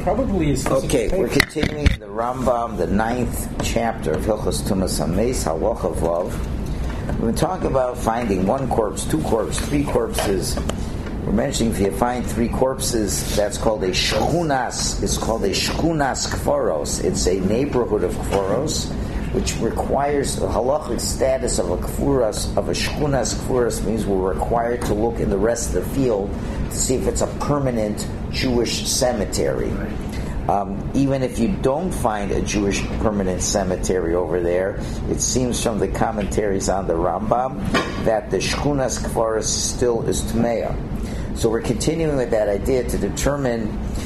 probably is. Okay, we're continuing the Rambam, the 9th chapter of Hilchos Tumas Hameis, Halacha Vav. We've been talking about finding one corpse, two corpses, three corpses. We're mentioning if you find three corpses, that's called a shchunas. It's called a shchunas kfaros. It's a neighborhood of kfaros, which requires the halachic status of a kfuras, of a shchunas kfuras, means we're required to look in the rest of the field to see if it's a permanent Jewish cemetery. Even if you don't find a Jewish permanent cemetery over there, it seems from the commentaries on the Rambam that the shchunas kfaros still is tmeah. So we're continuing with that idea to determine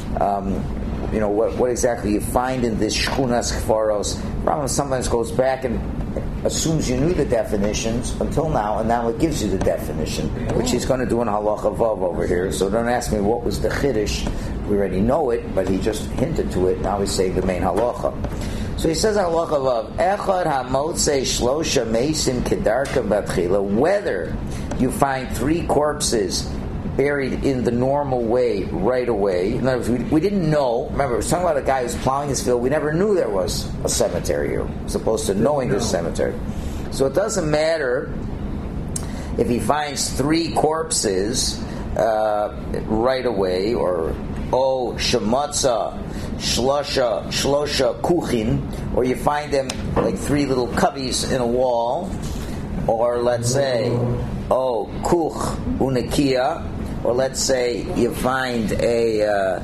what exactly you find in this shchunas kfaros. Rambam sometimes goes back and assumes you knew the definitions until now, and now it gives you the definition, which he's going to do in halacha vav over here. So don't ask me what was the chiddush. We already know it, but he just hinted to it. Now he's saying the main halacha. So he says halacha vav, echad hamotzei shlosha meisim kedarka batchila, whether you find three corpses buried in the normal way right away. In other words, we didn't know. Remember, we're talking about a guy who's plowing his field. We never knew there was a cemetery here, as opposed to knowing there's a cemetery. So it doesn't matter if he finds three corpses right away, or shematza shlosha kuchin, or you find them like three little cubbies in a wall, or let's say kuch unekia, or let's say you find a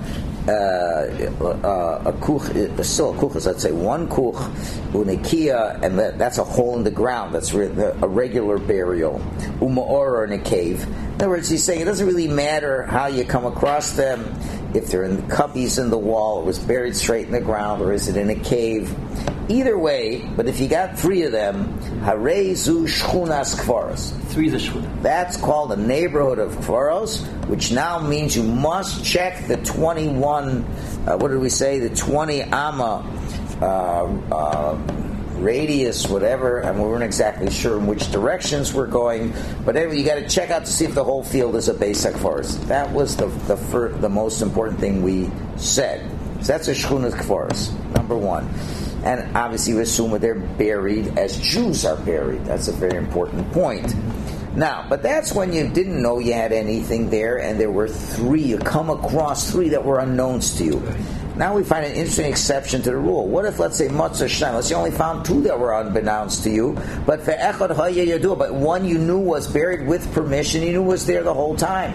kuch, still a kuch is, let's say, one kuch unekia, and that's a hole in the ground. That's a regular burial. Umaor in a cave. In other words, he's saying it doesn't really matter how you come across them. If they're in cubbies in the wall, it was buried straight in the ground, or is it in a cave? Either way, but if you got three of them, Harei zu shchunas kfaros. Three is a shchuna. That's called a neighborhood of kfaros, which now means you must check the 21, what did we say, the 20 amma radius, whatever, and we weren't exactly sure in which directions we're going, but anyway, you got to check out to see if the whole field is a basic forest. That was the most important thing we said. So that's a shchunas kfaros, number one. And obviously we assume that they're buried as Jews are buried. That's a very important point. Now, but that's when you didn't know you had anything there, and there were three. You come across three that were unknowns to you. Now we find an interesting exception to the rule. What if, let's say, Matzah Shem, let's say you only found two that were unbeknownst to you, but Ve'echad Hayya Yadua, but one you knew was buried with permission, you knew was there the whole time.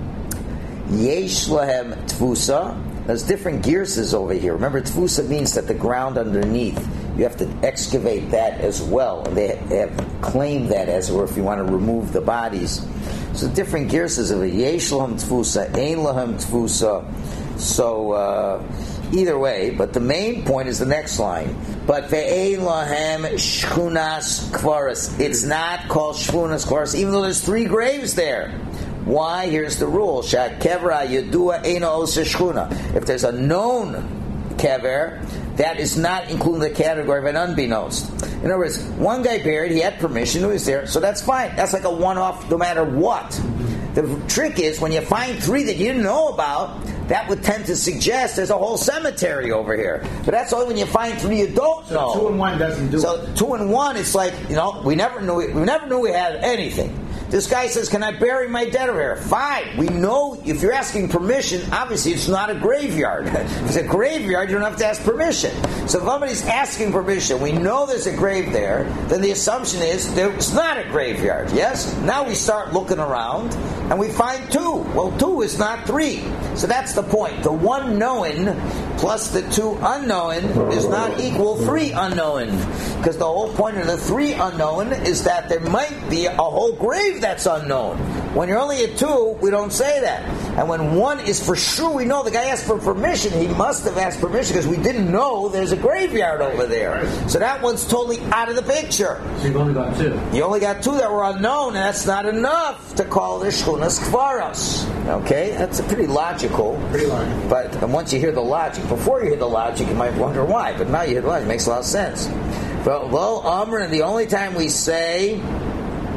Yesh Lahem Tfusa. There's different gearses over here. Remember, Tfusa means that the ground underneath, you have to excavate that as well. They have claimed that as, or if you want to remove the bodies. So different gearses of it. Yesh Lahem Tfusa, Ein Lahem Tfusa. So either way, but the main point is the next line. But ve'ein lahem shchunas kvaros. It's not called shchunas kvaros, even though there's three graves there. Why? Here's the rule: Shat kevra yedua eino osa shchuna. If there's a known kever, that is not included in the category of an unbeknownst. In other words, one guy buried, he had permission, he was there, so that's fine. That's like a one-off, no matter what. The trick is, when you find three that you didn't know about, that would tend to suggest there's a whole cemetery over here. But that's only when you find three you don't know. So 2 and 1 doesn't do it. So 2 and 1, it's like, we never knew we had anything. This guy says, can I bury my dead over here? Fine. We know if you're asking permission, obviously it's not a graveyard. If it's a graveyard, you don't have to ask permission. So if somebody's asking permission, we know there's a grave there, then the assumption is it's not a graveyard, yes? Now we start looking around, and we find 2. Well, 2 is not 3. So that's the point. The 1 known plus the 2 unknown is not equal 3 unknown. Because the whole point of the 3 unknown is that there might be a whole grave that's unknown. When you're only at 2, we don't say that. And when 1 is for sure, we know the guy asked for permission. He must have asked permission because we didn't know there's a graveyard over there. So that one's totally out of the picture. So you've only got 2. You only got 2 that were unknown, and that's not enough to call this shchunas kvaros. Okay? That's pretty logical. Pretty logical. But once you hear the logic, before you hear the logic, you might wonder why. But now you hear the logic. It makes a lot of sense. But, and the only time we say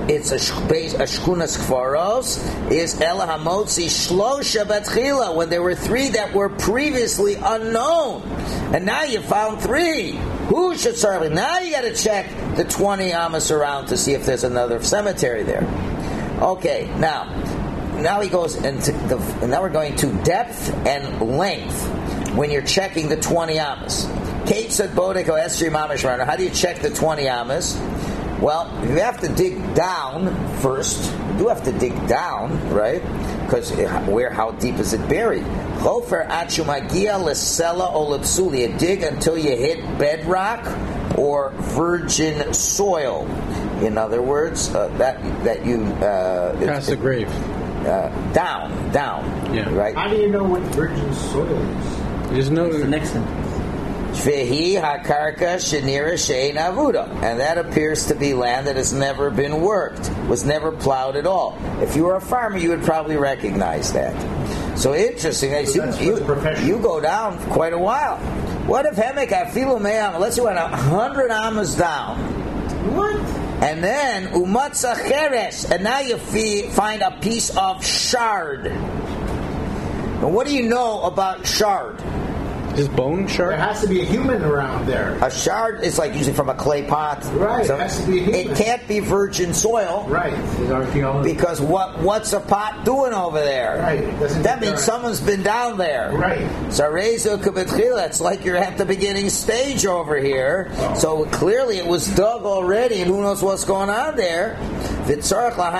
it's a Shkunas Kfaros, is Ela Hamotzi Shlosha Batchila, when there were 3 that were previously unknown. And now you found 3. Who should serve? Now you got to check the 20 amas around to see if there's another cemetery there. Okay, now he goes into now we're going to depth and length when you're checking the 20 amas. Kate said Bodeko Estri Mamish Runner. How do you check the 20 amas? Well, you have to dig down first. You do have to dig down, right? Because how deep is it buried? Chofer achumagia lesela olipsulia. Dig until you hit bedrock or virgin soil. In other words, that you past the grave. Down. Yeah. Right. How do you know what virgin soil is? There's no. The next one. Vehi hakarka shenira shein avuda, and that appears to be land that has never been worked, was never plowed at all. If you were a farmer, you would probably recognize that. So interesting. You go down quite a while. What if Hemek afilu me'am? Let's say you went 100 amas down. What? And then umatza cheres, and now you find a piece of shard. Now, what do you know about shard? Is bone shard? There has to be a human around there. A shard is like usually from a clay pot. Right, So it has to be a human. it can't be virgin soil. Right. Because what's a pot doing over there? Right. That means someone's been down there. Right. So Rezo Kabetchila, it's like you're at the beginning stage over here. Oh. So clearly it was dug already, and who knows what's going on there. You still got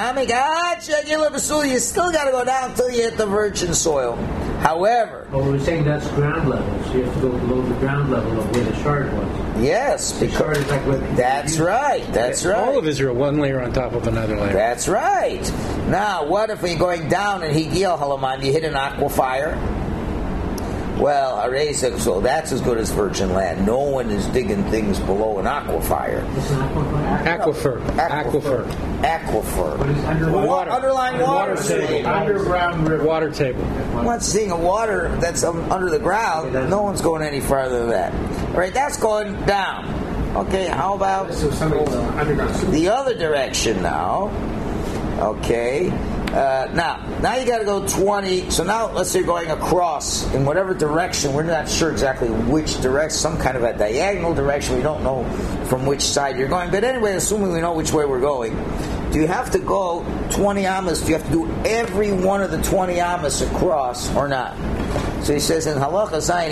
to go down until you hit the virgin soil. However, Well, we're saying that's ground level, so you have to go below the ground level of where the shard was. yes, The shard is like what that's right. All of Israel, one layer on top of another layer. That's right. Now, what if you're going down in Higil Halaman, you hit an aquifer? Well, so that's as good as virgin land. No one is digging things below an aquifer. It's an aquifer. Aquifer. What is underlying? Underlying water table. Underground river. Water table. Once seeing a water that's under the ground, no one's going any farther than that. All right, that's going down. Okay, how about So somebody's underground sewer. the other direction now? Okay. Now you got to go 20. So now let's say you're going across in whatever direction. We're not sure exactly which direction. Some kind of a diagonal direction. We don't know from which side you're going. But anyway, assuming we know which way we're going, do you have to go 20 amas? Do you have to do every one of the 20 amas across or not? So he says in Halacha Zayin,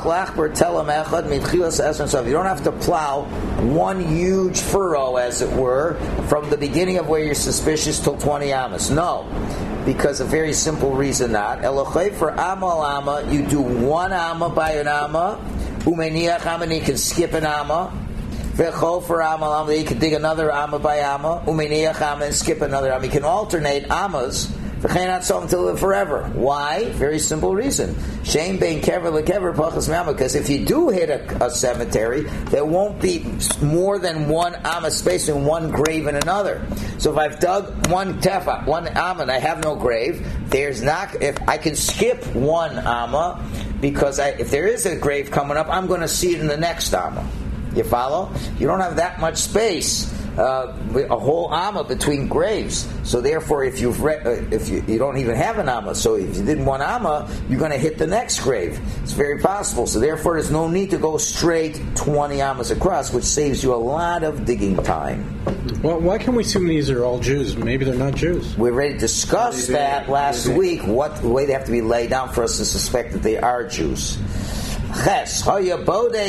you don't have to plow one huge furrow, as it were, from the beginning of where you're suspicious till 20 amas. No, because a very simple reason not. Elochay for ama, you do 1 ama by an ama, umeniach ama, and you can skip an ama. V'chol for ama, you can dig another ama by ama, umeniach ama, and skip another ama. You can alternate amas. To live forever. Why? Very simple reason. Shame bein kever lekever pachas me'ama. Because if you do hit a cemetery, there won't be more than 1 amma space in one grave in another. So if I've dug 1 tefa, 1 amma, and I have no grave, there's not. If I can skip 1 amma, because if there is a grave coming up, I'm going to see it in the next amma. You follow? You don't have that much space. A whole amma between graves. So therefore, if you don't even have an amma, so if you did 1 amma, you're going to hit the next grave. It's very possible. So therefore, there's no need to go straight 20 ammas across, which saves you a lot of digging time. Well, why can we assume these are all Jews? Maybe they're not Jews. We already discussed that last week. What way they have to be laid down for us to suspect that they are Jews. Okay, you're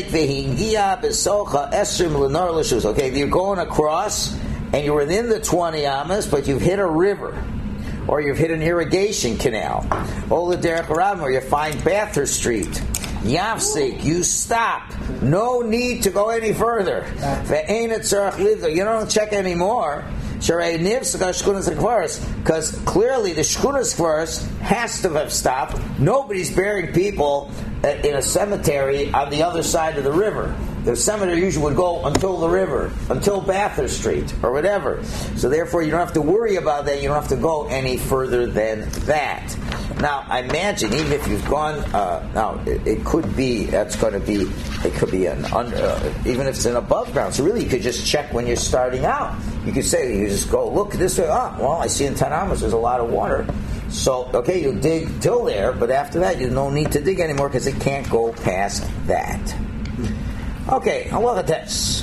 going across and you're within the 20 amas, but you've hit a river or you've hit an irrigation canal. Or you find Bathurst Street. Yafsik, you stop. No need to go any further. You don't check anymore. Because clearly the Shkunas Kvaros has to have stopped. Nobody's burying people in a cemetery on the other side of the river. The cemetery usually would go until the river, until Bathurst Street, or whatever. So therefore you don't have to worry about that. You don't have to go any further than that. Now, I imagine even if you've gone, now it could be that's going to be it could be an under, even if it's an above ground. So really, you could just check when you're starting out. You could say you just go look this way. Oh, well, I see in 10 amas there's a lot of water. So okay, you dig till there, but after that, you no need to dig anymore because it can't go past that. Okay, I'll look at this.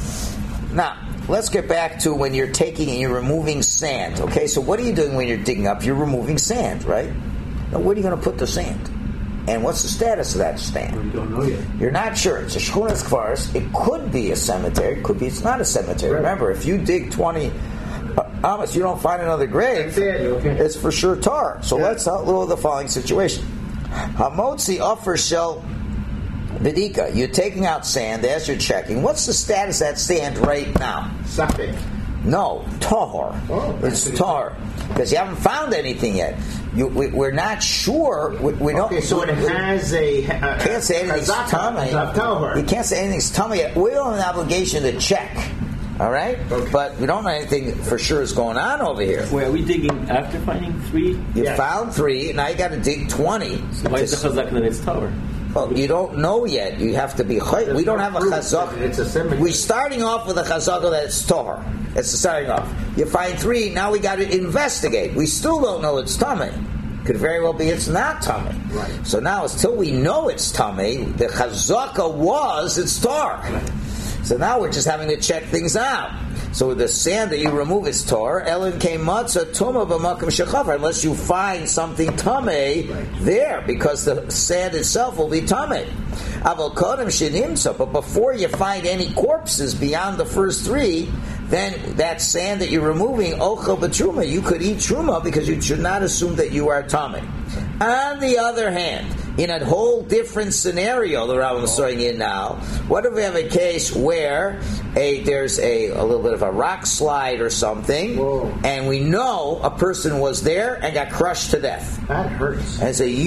Now, let's get back to when you're taking and you're removing sand. Okay, so what are you doing when you're digging up? You're removing sand, right? Now, where are you going to put the sand? And what's the status of that sand? We don't know yet. You're not sure. It's a Shchunas Kfaris. It could be a cemetery. It could be it's not a cemetery. Right. Remember, if you dig 20 amas, you don't find another grave, That's it. Okay. it's for sure tar. So let's outlaw the following situation. Hamotzi offer shel Bedika, you're taking out sand as you're checking. What's the status of that sand right now? Safek. No, tahor. Oh, It's tar. Because you haven't found anything yet. We're not sure. We don't. Okay, so it has a. Can't say anything's tummy. You can't say anything's tummy yet. We don't have an obligation to check. All right? Okay. But we don't know anything for sure is going on over here. Wait, are we digging after finding 3? You Yes. found 3, now you got to dig 20. Why is the chazak that it's tower? Well, you don't know yet. You have to be. We don't have a chazak. It's a cemetery. We're starting off with a chazaka that it's tahor. It's starting off. You find 3. Now we got to investigate. We still don't know it's tummy. Could very well be it's not tummy. Right. So now, until we know it's tummy, the chazaka was it's tar. So now we're just having to check things out. So with the sand that you remove is tar. Ellen came matzah tuma b'makom shechavar, unless you find something tummy there, because the sand itself will be tummy. Aval kodem shenimsa, but before you find any corpses beyond the first 3, then that sand that you're removing, ochel b'truma, you could eat truma because you should not assume that you are tummy. On the other hand, in a whole different scenario, the Rambam is throwing in now, what if we have a case where there's a little bit of a rock slide or something, Whoa. and we know a person was there and got crushed to death. That hurts. And it's a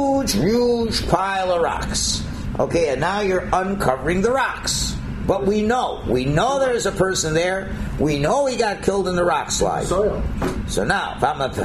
huge pile of rocks. Okay, and now you're uncovering the rocks. But we know there's a person there. We know he got killed in the rock slide. Soil. So now,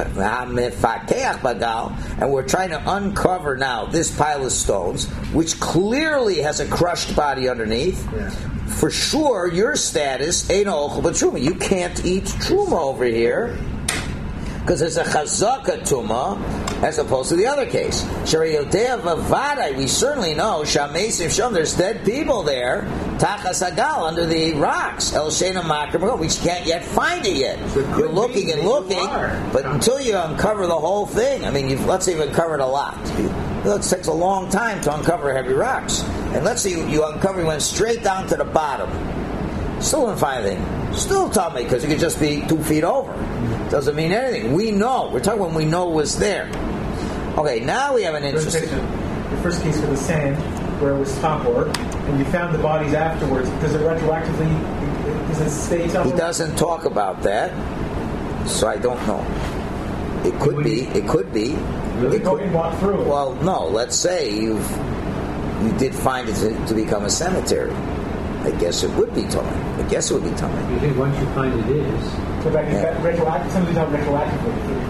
and we're trying to uncover now this pile of stones, which clearly has a crushed body underneath. Yeah. For sure, your status ain't ochel b'truma. You can't eat truma over here because it's a chazaka tuma as opposed to the other case. We certainly know there's dead people there, tachas hagal, under the rocks. El shena makar, we can't yet find it yet. So it could You're looking be and that you looking, are. but until you uncover the whole thing, I mean, let's say you've uncovered a lot. It takes a long time to uncover heavy rocks. And let's say you went straight down to the bottom. Still didn't find anything. Still tell me, because it could just be 2 feet over. Doesn't mean anything. We know. We're talking when we know it was there. Okay, now we have an interesting. The first case with the sand, where it was tahor, and you found the bodies afterwards. Does it retroactively? Does it stay tahor? He doesn't talk about that, so I don't know. It could be. It could be. Really? It Go could, and walk through. well, no. Let's say you did find it to become a cemetery. I guess it would be tummy. I guess it would be tummy. You think once you find it is, But like, is that retroactive? Somebody's not retroactively.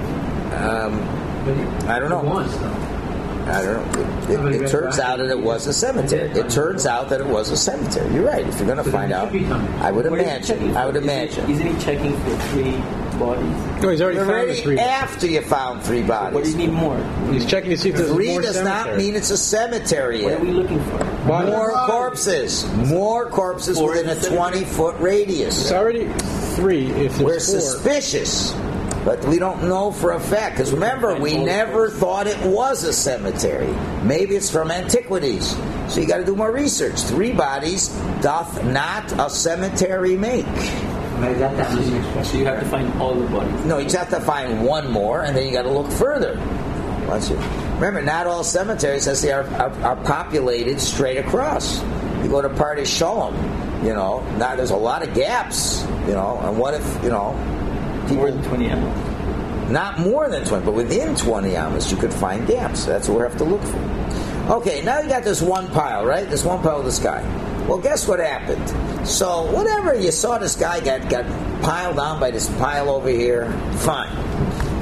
but I don't know. Once though. I don't know. It turns out that it was a cemetery. It turns out that it was a cemetery. You're right. If you're going to find out, I would What is he checking imagine. for? I would imagine. Isn't he checking for 3 bodies? No, he's already found the Already 3. after you found 3 What do bodies. you need more? He's checking to see if there's 3 more does not cemetery. mean it's a cemetery What yet. are we looking for? Bodies. More corpses. More corpses Four within a in the cemetery. 20-foot radius. It's already 3. If there's We're 4. suspicious, but we don't know for a fact. Because remember, we never thought it was a cemetery. Maybe it's from antiquities. So you got to do more research. 3 bodies doth not a cemetery make. So you have to find all the bodies. No, you just have to find 1 more, and then you got to look further. Remember, not all cemeteries, as they are populated straight across. You go to Pardes Shalom, now there's a lot of gaps, and what if, people... More than 20 animals. Not more than 20, but within 20 amas, you could find gaps. That's what we have to look for. Okay, now you got this one pile, right? This one pile of this guy. Well, guess what happened? So, whatever, you saw this guy got piled on by this pile over here, fine.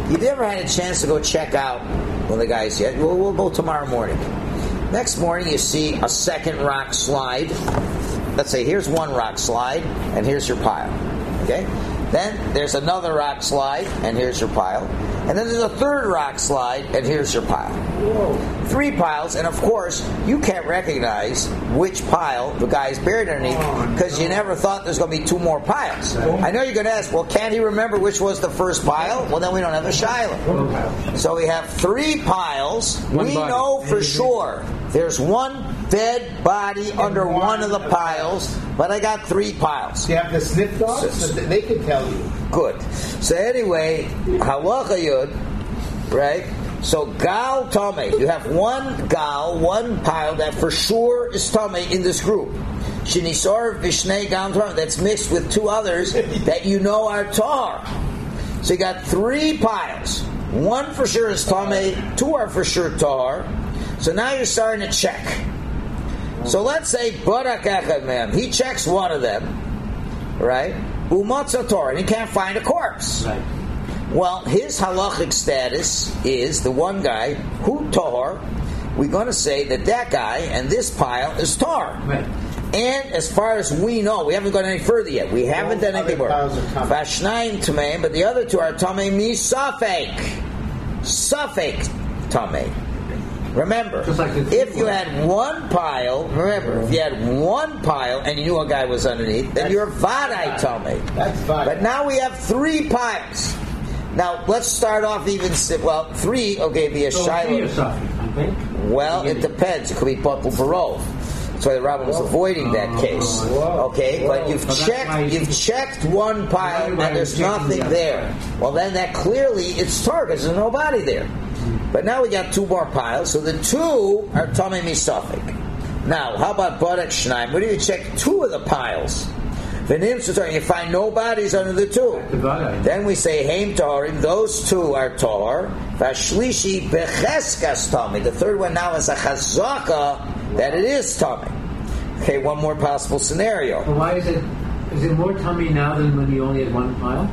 You never had a chance to go check out one of the guys yet. We'll go tomorrow morning. Next morning, you see a second rock slide. Let's say here's one rock slide, and here's your pile. Okay? Then there's another rock slide, and here's your pile. And then there's a third rock slide, and here's your pile. Whoa. 3 piles, and of course, you can't recognize which pile the guy's buried underneath because you never thought there's going to be 2 more piles. I know you're going to ask, well, can't he remember which was the first pile? Well, then we don't have a shiloh. So we have 3 piles. We know for sure there's one dead body under one of the piles, but I got 3 piles. You have the sniff dogs, so they can tell you. Good. So anyway, halacha yud, right? So gal tame, you have one gal, one pile that for sure is tame in this group. Shinisor vishnei gal tame, that's mixed with 2 others that you know are tar. So you got 3 piles. 1 for sure is tame, 2 are for sure tar. So now you're starting to check. So let's say Barak Echad Mem, he checks one of them, right? Umatza Torah, and he can't find a corpse. Right. Well, his halachic status is the one guy who tar. We're going to say that guy and this pile is tar. Right. And as far as we know, we haven't gone any further yet. We haven't done anything more. Vashnayim Tameim, but the other 2 are Tameim Misafek. Safek Tameim. Remember, if you had one pile, and you knew a guy was underneath, then you're Vadai Tomei. That's fine. But now we have 3 piles. Now, let's start off even, 3, okay, be a Shiloh. Well, it depends. It could be Patul Barov. That's why the Rabbah was avoiding that case. Okay, but you've checked one pile and there's nothing there. Well, then that clearly it's tar because there's nobody there. But now we got 2 more piles, so the 2 are Tamei Misafek. Now, how about Barak Shnaim? What do you check 2 of the piles? You find no bodies under the 2. Then we say Haim Tarim, those 2 are Tar. Vashlishi Becheskas Tami. The 3rd one now is a Chazaka that it is Tami. Okay, one more possible scenario. So why is it more tummy now than when you only had 1 pile?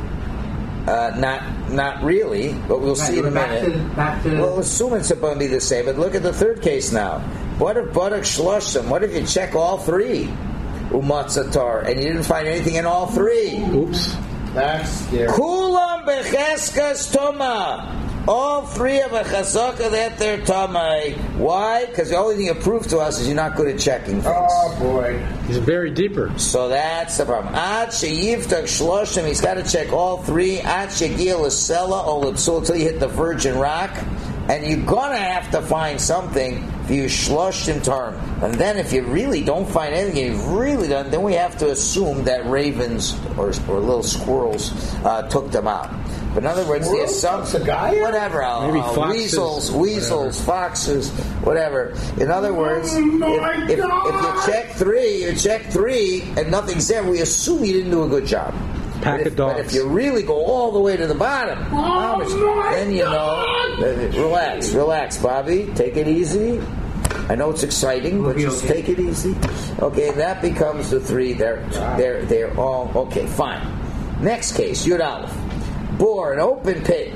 Not really, but we'll see in a minute. We'll assume it's going to be the same, but look at the 3rd case now. What if Barak Shloshim? What if you check all 3? Umatzatar, and you didn't find anything in all 3? Oops. That's scary. Kulam Becheskas Toma. All 3 have a chazaka that they're tamei. Why? Because the only thing you prove to us is you're not good at checking things. Oh boy, he's buried deeper. So that's the problem. Ad sheyivtak shloshim, he's got to check all 3. Ad shegil l'sela olipsul until you hit the virgin rock, and you're gonna have to find something if you shloshim term. And then if you really don't find anything, you've really done, then we have to assume that ravens or little squirrels took them out. But in other words, the assumption, whatever, weasels, foxes, whatever. In other words, if you check 3, and nothing's there, we assume you didn't do a good job. Pack of dogs. But if you really go all the way to the bottom, then you know. Relax, Bobby. Take it easy. I know it's exciting, but just take it easy. Okay, that becomes the 3. They're all okay. Fine. Next case, Yud Aleph. Bore an open pit.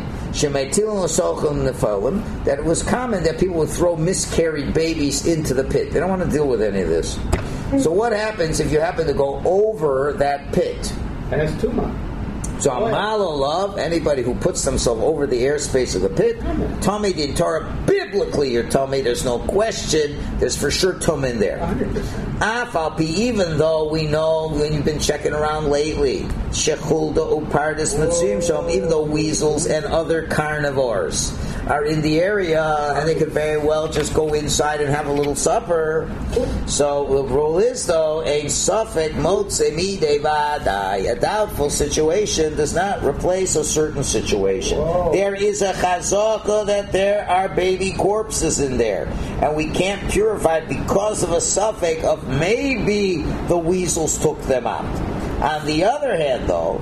That it was common that people would throw miscarried babies into the pit. They don't want to deal with any of this. So what happens if you happen to go over that pit? And it's tumah. So Amalolav, anybody who puts themselves over the airspace of the pit, Tomei Din Torah, biblically you're Tomei, there's no question, there's for sure Tum in there. 100%. Afalpi, even though we know when you've been checking around lately, Shechulda Upardis Natsum Shom, even though weasels and other carnivores are in the area and they could very well just go inside and have a little supper. So the rule is though, a suffik motze midei vadai, a doubtful situation does not replace a certain situation. Whoa. There is a chazaka that there are baby corpses in there, and we can't purify it because of a suffix of maybe the weasels took them out. On the other hand, though,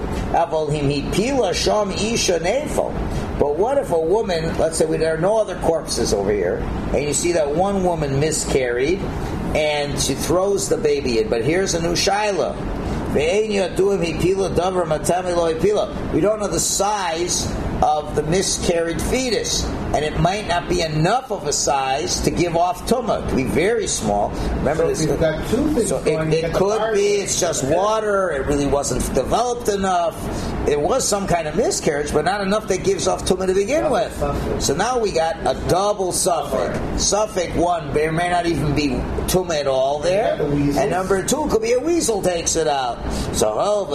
but what if a woman, let's say there are no other corpses over here, and you see that one woman miscarried, and she throws the baby in, but here's a new shaila. We don't know the size of the miscarried fetus, and it might not be enough of a size to give off tumah. It could be very small. Remember, So if you've got two things so going, you it get the could fire be going. it's just water. It really wasn't developed enough. It was some kind of miscarriage, but not enough that gives off tumah to begin with. So now we got a double suffix. Suffix one, there may not even be tumah at all there, You got the weasels. and number two could be a weasel takes it out. So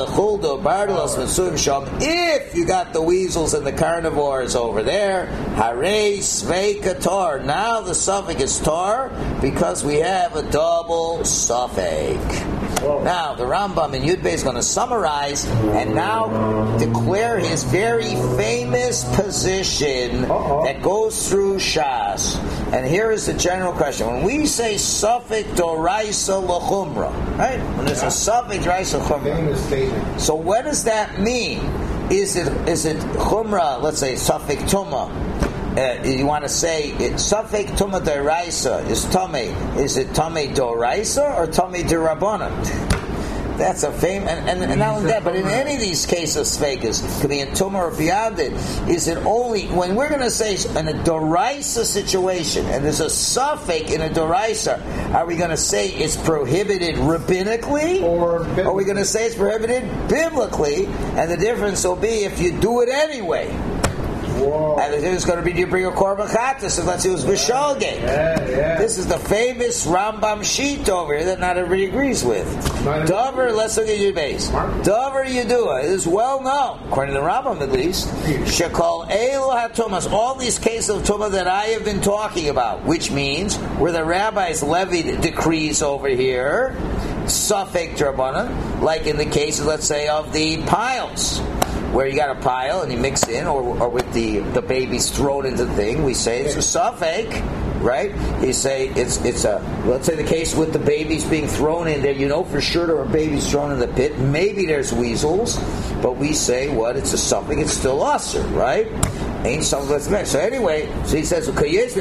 if you got the weasels and the carnivores over there, hare sveika tar. Now the suffix is tar because we have a double suffix. Now the Rambam in Yud Bey is going to summarize and now declare his very famous position that goes through Shas. And here is the general question: when we say suffix doraisa lachumra, right? When there's a suffix doraisa lachumra, Famous statement. so what does that mean? Is it chumra? Let's say suffix tuma. You want to say suffix tuma deraisa is tame. Is it tame doraisa or tame derabana? That's a famous, and not only that, but in any of these cases, fakers could be in tuma or beyond it. Is it only when we're going to say in a doraisa situation, and there's a suffix in a doraisa? Are we going to say it's prohibited rabbinically, Or are we going to say it's prohibited biblically? And the difference will be if you do it anyway. Whoa. And it's going to be, do you bring a korban chatas? And let's say it was vishalgate. Yeah. This is the famous Rambam sheet over here that not everybody agrees with. Dover, let's look at your base. Dover Yedua is well known, according to the Rambam at least. Shekol Elu HaTumas, all these cases of Tumah that I have been talking about, which means where the rabbis levied decrees over here, suffix drabanan, like in the case, let's say, of the piles, where you got a pile and you mix in, or with the baby's thrown into the thing, we say it's a suffix, right? You say it's a, let's say the case with the babies being thrown in there, you know for sure there are babies thrown in the pit, maybe there's weasels, but we say what? It's a suffix, it's still usher, right? Ain't something that's meant. So anyway, so he says, there's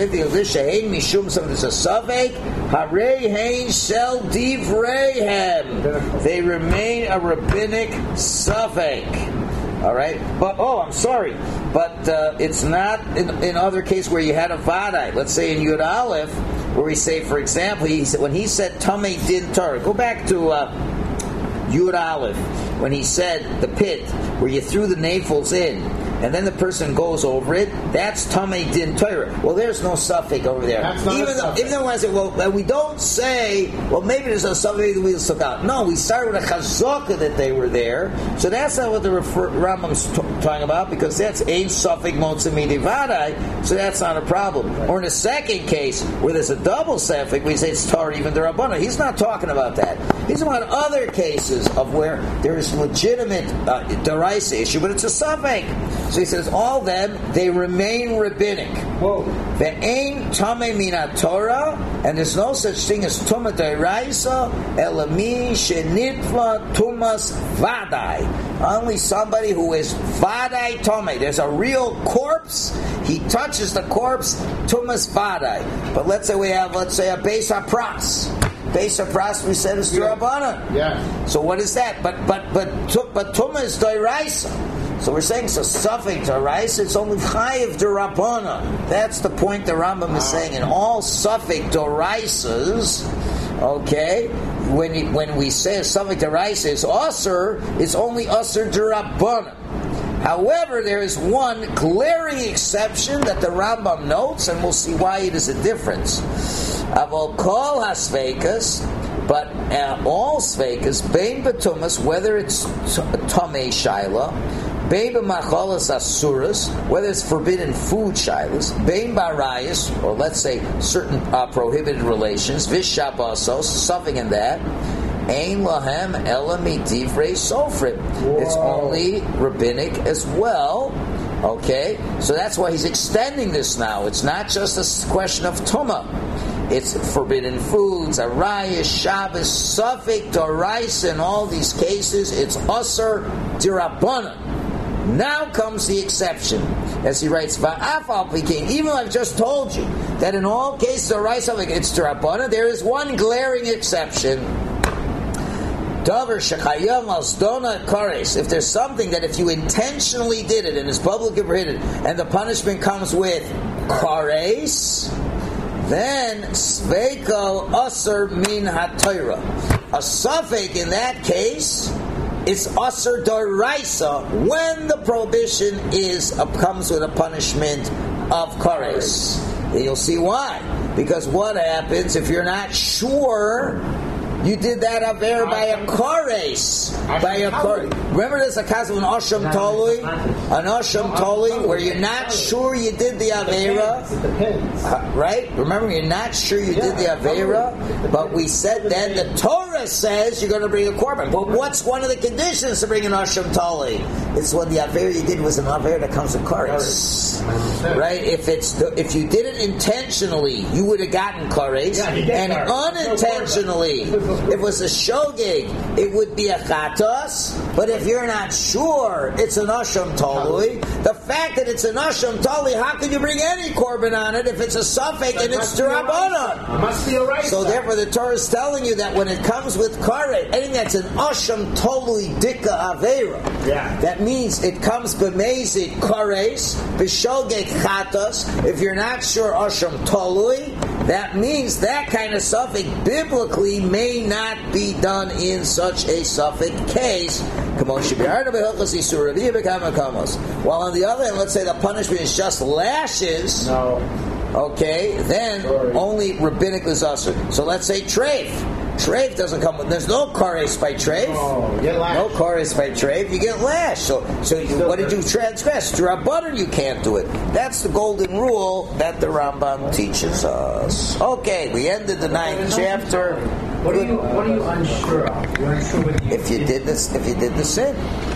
a suffix, hare hain shel divreihem. They remain a rabbinic suffix. All right, but I'm sorry, but it's not in other cases where you had a vadai. Let's say in Yud Aleph, where we say, for example, when he said tamei din Torah. Go back to Yud Aleph when he said the pit where you threw the nafels in, and then the person goes over it. That's tamei din Torah. Well, there's no suffix over there. That's not even though I say, well, we don't say, well, maybe there's a suffix that we took out. No, we started with a chazaka that they were there. So that's not what the Rambam's talking about, because that's ein suffix motzimidi vadai. So that's not a problem. Or in the second case where there's a double suffix, we say it's tar even derabana. He's not talking about that. He's talking about other cases of where there is legitimate deraisa issue, but it's a suffix. So he says, all them, they remain rabbinic. Whoa. Ve'ein tamei mina Torah, and there's no such thing as tumah deraisa, elami shenitla tumas vadai. Only somebody who is vadai tamei. There's a real corpse, he touches the corpse, tumas vadai. But let's say we have, a beis hapras. Beis hapras, we said is d'Rabbanan. Yeah. So what is that? But tumah is deraisa. So we're saying, so suffix deraisa, it's only chayiv d'Rabbanan. That's the point the Rambam is saying. In all suffix deraisas, okay, when we say a suffix deraisa is usher, it's only usher d'Rabbanan. However, there is one glaring exception that the Rambam notes, and we'll see why it is a difference. Avol kol hasveikas, but all sveikas, bein betumas, whether it's tamei shaila, bein b'macholas asuras, whether it's forbidden food shailas, bein barayas, or let's say certain prohibited relations, vishabasos, something in that. Ein lahem ela midivrei sofrim. It's only rabbinic as well. Okay, so that's why he's extending this now. It's not just a question of tumah. It's forbidden foods, arayas, Shabbos, suffix, doraisa. In all these cases, it's usher d'Rabbanan. Now comes the exception, as he writes, "Va'afal pikin." Even though I've just told you that in all cases, doraisa, it's d'Rabbanan, there is one glaring exception. Davar shechayam al zdona kares. If there's something that if you intentionally did it and is publicly prohibited, and the punishment comes with kares, then sveiko aser min haTorah. A suffix in that case is aser daraisa when the prohibition comes with a punishment of kares. You'll see why. Because what happens if you're not sure? You did that aver by a kares. Remember there's a case of an asham toli, where you're not sure you did the avera, right? Remember, you're not sure you did the avera, but we said then the Torah says you're going to bring a korban. But what's one of the conditions to bring an asham toli? It's when the avera you did was an avera that comes with kares, right? If you did it intentionally, you would have gotten kares, and unintentionally. If it was a shogeg, it would be a chatos. But if you're not sure, it's an asham tolui. The fact that it's an asham tolui, how can you bring any korban on it if it's a suffix and it's d'Rabbanan? It must be a right. So therefore, the Torah is telling you that when it comes with karet, anything that's an asham tolui dika avera, that means it comes b'mezid kares, b'shogeg chatos. If you're not sure asham tolui, that means that kind of suffix biblically may not be done in such a suffix case. While on the other hand, let's say the punishment is just lashes. No. Okay, then only rabbinic is usher. So let's say treif. Treif doesn't come with. There's no kares by treif. Oh, get lashed. No kares by treif. You get lashed. So what did you transgress? D'Rabbanan you can't do it. That's the golden rule that the Rambam teaches us. Okay, we ended the 9th chapter. What are you unsure of? You're unsure whether If you did the sin.